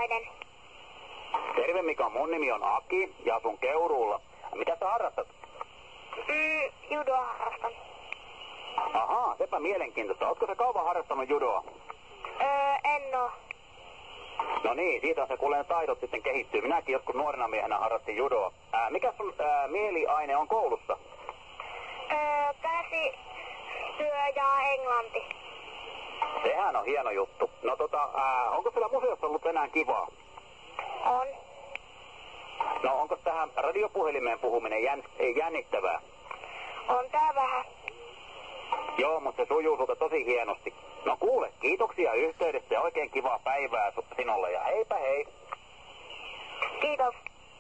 Terveyden. Terve Mika, mun nimi on Aki ja asun Keuruulla. Mitä sä harrastat? Judoa harrastan. Ahaa, sepä mielenkiintoista. Ootko sä kauan harrastanut judoa? En oo. No niin, siitä se kuulee taidot sitten kehittyy. Minäkin joskus nuorena miehenä harrastin judoa. Mikä sun mieliaine on koulussa? Käsityö ja englanti. Sehän on hieno juttu. No onko siellä museossa ollut tänään kivaa? On. No onko tähän radiopuhelimeen puhuminen jännittävää? On tää vähän. Joo, mutta se sujuu sulta tosi hienosti. No kuule, kiitoksia yhteydestä ja oikein kivaa päivää sinulle ja heipä hei. Kiitos.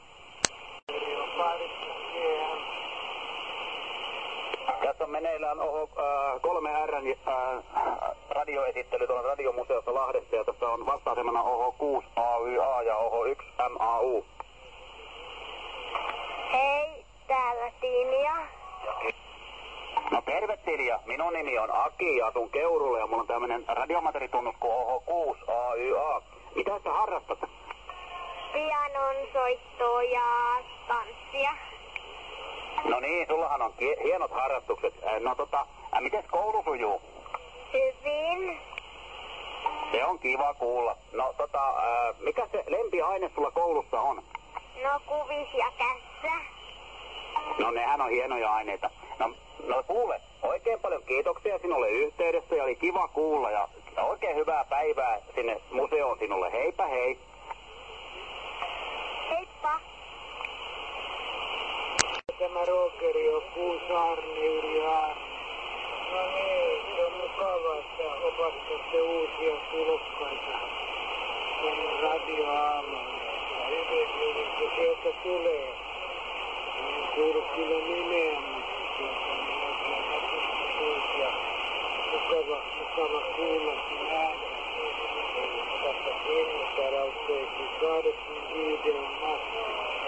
Tässä on meneillään 3R:n radioesittely tuolla radiomuseossa Lahdessa ja tässä on vasta-asemana OH6 AYA ja OH1 MAU. Hei, täällä Tinia. No terve Tilja, minun nimi on Aki ja asun Keurulla ja mulla on tämmönen radiomateritunnus kuin OH6 AYA. Mitä sä harrastat? Pianon soittoa ja tanssia. No niin, sullahan on hienot harrastukset. Mites koulu sujuu? Hyvin. Se on kiva kuulla. No mikä se lempiaine sulla koulussa on? No kuvis ja kässä. No nehän on hienoja aineita. No kuule, oikein paljon kiitoksia sinulle yhteydestä ja oli kiva kuulla ja oikein hyvää päivää sinne museoon sinulle. Heipä hei. Heippa. Tämä Rokeri on 6 Arne ja no niin, se on mukavaa, että opastatte uusia tulokkaita tuonne radioaamuun. Hyvin, se sieltä tulee. En kuulu kyllä nimeä, mutta mukava kuulla sen äänen. Tässä Kinnisarauteekin 85 masti.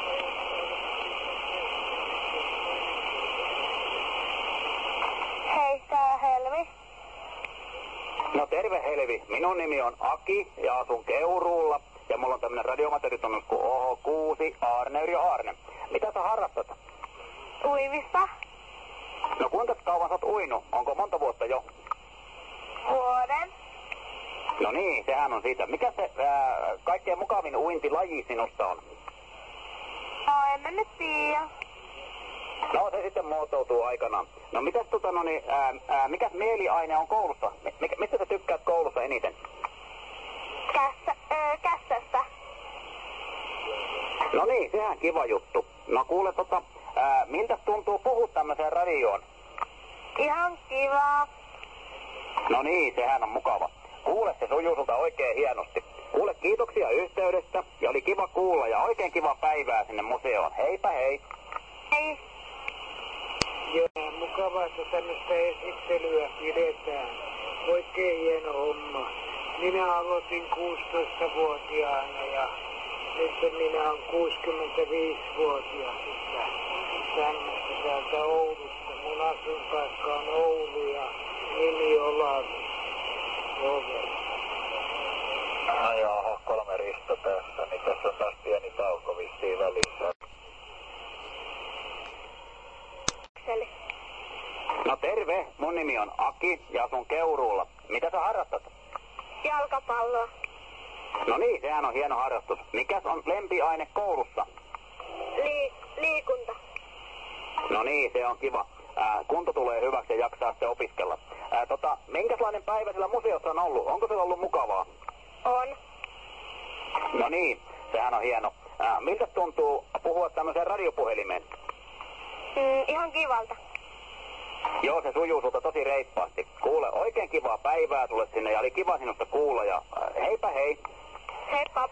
Hei, täällä Helmi. No terve Helvi, minun nimi on Aki ja asun Keuruulla ja mulla on tämmönen radiomateritunnus kuin OH6 Arne ja Arne. Mitä sä harrastat? Uimista. No kuinka kauan sä oot uinut? Onko monta vuotta jo? Vuoden. No niin, sehän on siitä. Mikä se kaikkein mukavin uintilaji sinusta on? No, en mä nyt tiedä. No se sitten muotoutuu aikanaan. No mitäs mikäs mieliaine on koulussa? Mistä sä tykkäät koulussa eniten? Kässästä. No niin, sehän kiva juttu. No kuule miltä tuntuu puhua tämmöiseen radioon? Ihan kiva. No niin, sehän on mukava. Kuule, se sujuu sulta oikein hienosti. Kuule, kiitoksia yhteydestä ja oli kiva kuulla ja oikein kiva päivää sinne museoon. Heipä hei. Hei. Joo, mukavaa, että tämmöistä esittelyä pidetään. Oikein hieno homma. Minä aloitin 16-vuotiaana ja nyt minä olen 65-vuotias. Tämmöistä täältä Oulusta. Mun asuinpaikka on Oulu ja nimi Olavi. Jaha, 3 Risto tässä, niin tässä on taas pieni tauko vissiin välissä. No terve, mun nimi on Aki ja asun Keuruulla. Mitä sä harrastat? Jalkapalloa. No niin, sehän on hieno harrastus. Mikäs on lempiaine koulussa? Liikunta. No niin, se on kiva. Kunto tulee hyväksi ja jaksaa sitten opiskella. Minkälainen päivä sillä museossa on ollut? Onko se ollut mukavaa? On. No niin, sehän on hieno. Miltä tuntuu puhua tämmöiseen radiopuhelimeen? Ihan kivalta. Joo, se sujuu sulta tosi reippaasti. Kuule, oikein kivaa päivää sulle sinne ja oli kiva sinusta kuulla ja heipä hei. Heippa.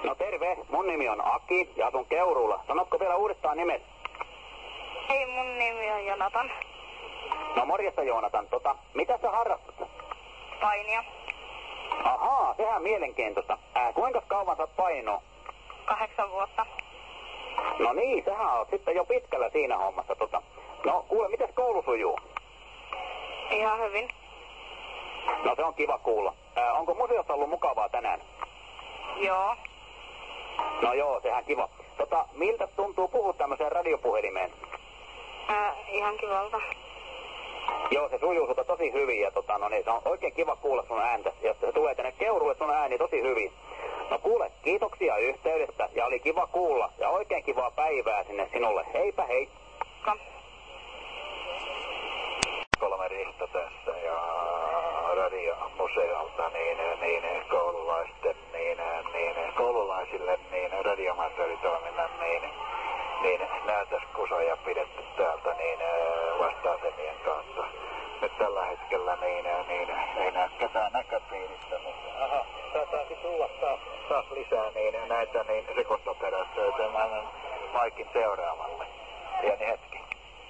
No terve, mun nimi on Aki ja asun Keuruulla. Sanotko vielä uudestaan nimet? Ei, mun nimi on Jonatan. No morjesta Joonatan, mitä sä harrastat? Painia. Ahaa, sehän mielenkiintoista. Kuinka kauan sä oot painunut? 8 vuotta. No niin, sähän oot sitten jo pitkällä siinä hommassa. No kuule, mites koulu sujuu? Ihan hyvin. No se on kiva kuulla. Onko museossa ollut mukavaa tänään? Joo. No joo, sehän kiva. Miltä tuntuu puhua tämmöiseen radiopuhelimeen? Ihan kivalta. Joo, se sujuu sulta tosi hyvin ja se on oikein kiva kuulla sun ääntä. Ja se tulee tänne Keuruulle sun ääni tosi hyvin. No kuule, kiitoksia yhteydestä ja oli kiva kuulla ja oikein kivaa päivää sinne sinulle. Heipä hei. Kolme Risto tässä ja radiomuseolta koululaisten koululaisille radiomateriaalitoiminnan näytöskusoja pidetty täältä vasta-asemien kanssa. Nyt tällä hetkellä ei näy ketään näköpiirissä, mutta aha, saataisi tulla taas lisää näitä sekostaperässä, joten mä annan maikin seuraavalle. Pieni hetki.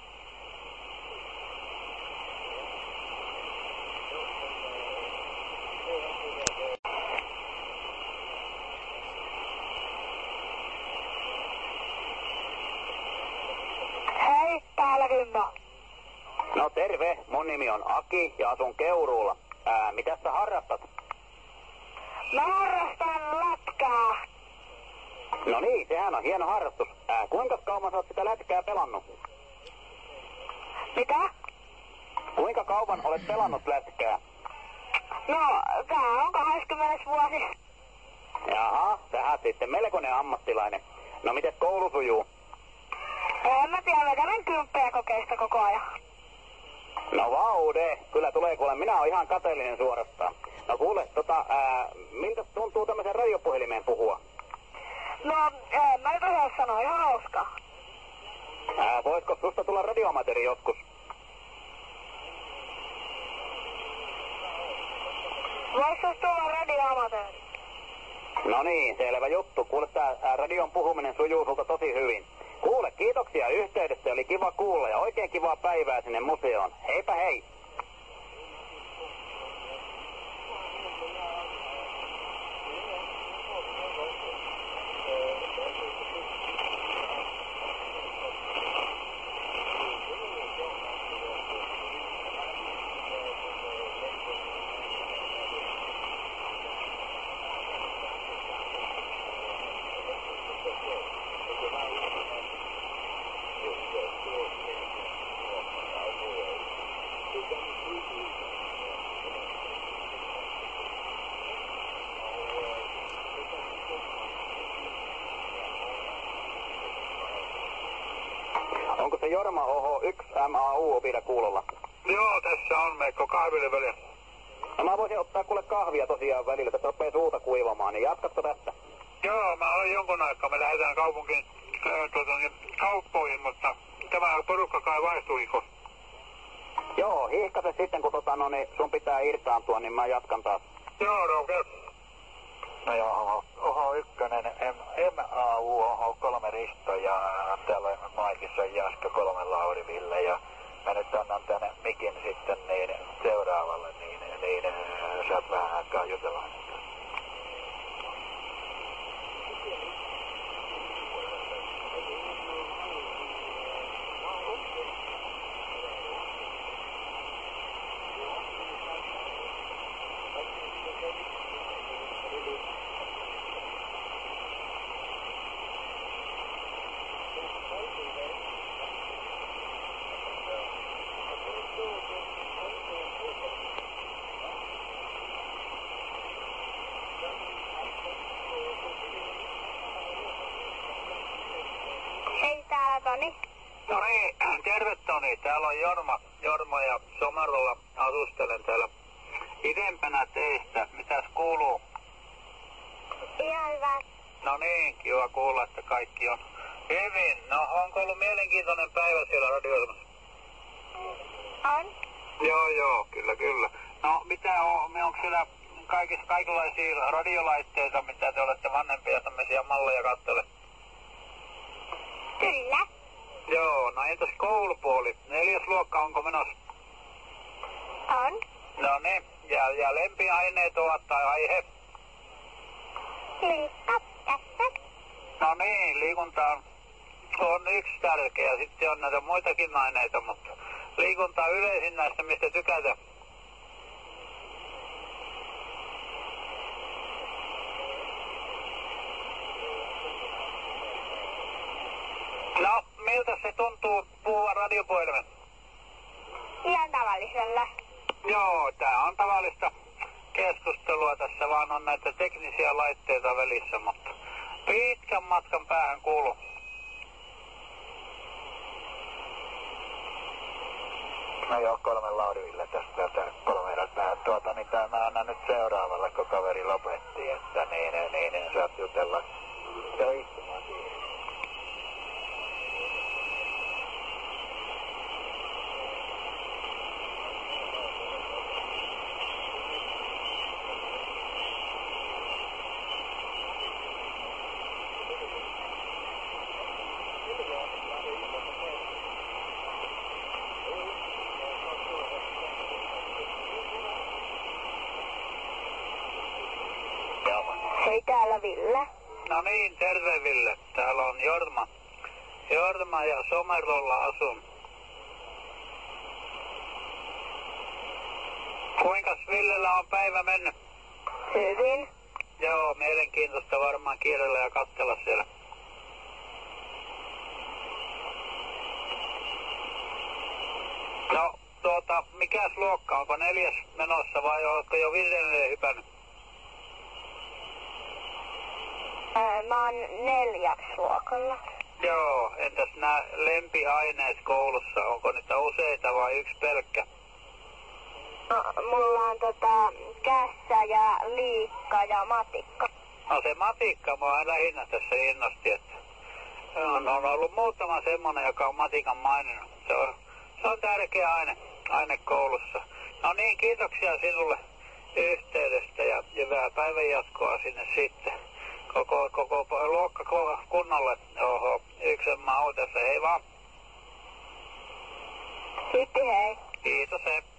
Hei, täällä Vimmo. No terve, mun nimi on Aki ja asun Keuruulla. Mitä sä harrastat? Mä harrastan lätkää. No niin, sehän on hieno harrastus. Kuinka kauan sä oot sitä lätkää pelannut? Mitä? Kuinka kauan olet pelannut lätkää? No, tää on 20 vuosi. Jaha, sähän sitten melkoinen ammattilainen. No mites koulu sujuu? En mä tiedä, mä käyn 10 kokeista koko ajan. No vaude, kyllä tulee kuule, minä oon ihan kateellinen suorastaan. No kuule, miltä tuntuu tämmöisen radiopuhelimeen puhua? No, mä nyt osaa sanoa, ihan hauskaa. Voisiko susta tulla radioamateri joskus? Vois susta tulla radioamatööri? No niin, selvä juttu. Kuule, tää radion puhuminen sujuu sulta tosi hyvin. Kuule, kiitoksia yhteydestä, oli kiva kuulla ja oikein kivaa päivää sinne museoon. Heipä hei! Onko se Jorma OH1 MAU vielä kuulolla? Joo, tässä on Meikko kahville väliin. No mä voisin ottaa kuule kahvia tosiaan välillä, että rupeaa suuta kuivamaan, niin jatkatko tästä? Joo, mä olen jonkun aikaa. Me lähdetään kaupunkiin kauppoihin, mutta tämä porukka kai vaihtuiko? Joo, hiihkase sitten kun sun pitää irtaantua, niin mä jatkan taas. Joo, no okei. No joo, OH1, MAU, OH3 Risto ja täällä on Maikissa Jaska 3 Lauri Ville ja mä nyt annan tänne mikin sitten seuraavalle, saat vähän aikaa jutella. Hei, täällä Toni. No niin, terve Toni. Täällä on Jorma ja Somarolla asustelen täällä idempänä teistä. Mitäs kuuluu? Ihan hyvä. No niin, kiva kuulla, että kaikki on hyvin. No, onko ollut mielenkiintoinen päivä siellä radiossa? On? Joo, kyllä. No, onko siellä kaikenlaisia radiolaitteita, mitä te olette vanhempia tämmöisiä alle ja katsele. Kyllä. Joo, no entäs koulupuoli? 4. luokka onko menossa? On. No niin, ja lempiaineet ovat tai aihe? Liikka tässä. No niin, liikunta on yksi tärkeä. Sitten on näitä muitakin aineita, mutta liikunta on yleisin näistä, mistä tykätä. No, miltä se tuntuu puhua radiopuhelimen? Ihan tavallisella. Joo, tää on tavallista keskustelua. Tässä vaan on näitä teknisiä laitteita välissä, mutta pitkän matkan päähän kuuluu. No joo, 3 Lauri Ville tästä 3 erät vähän niin tää mä annan nyt seuraavalle, kun kaveri lopetti, että niin saat jutella ja istumaan siihen. Hei, täällä Ville. No niin, terve Ville. Täällä on Jorma. Jorma ja Somerolla asun. Kuinkas Villellä on päivä mennyt? Hyvin. Joo, mielenkiintoista varmaan kiirellä ja katsella siellä. No, mikäs luokka? Onko 4. menossa vai oletko jo 5. hypännyt? Mä oon 4. luokalla. Joo, entäs nämä lempiaineet koulussa? Onko niitä useita vai yksi pelkkä? No, mulla on kässä ja liikka ja matikka. No se matikka mua lähinnä tässä innosti, että on ollut muutama semmonen, joka on matikan maininnut. Se on tärkeä aine koulussa. No niin, kiitoksia sinulle yhteydestä ja hyvää päivänjatkoa sinne sitten. Koko luokka kunnolle. Oho, yksi mä oon tässä, hei vaan. Sitten hei. Kiitos, hei.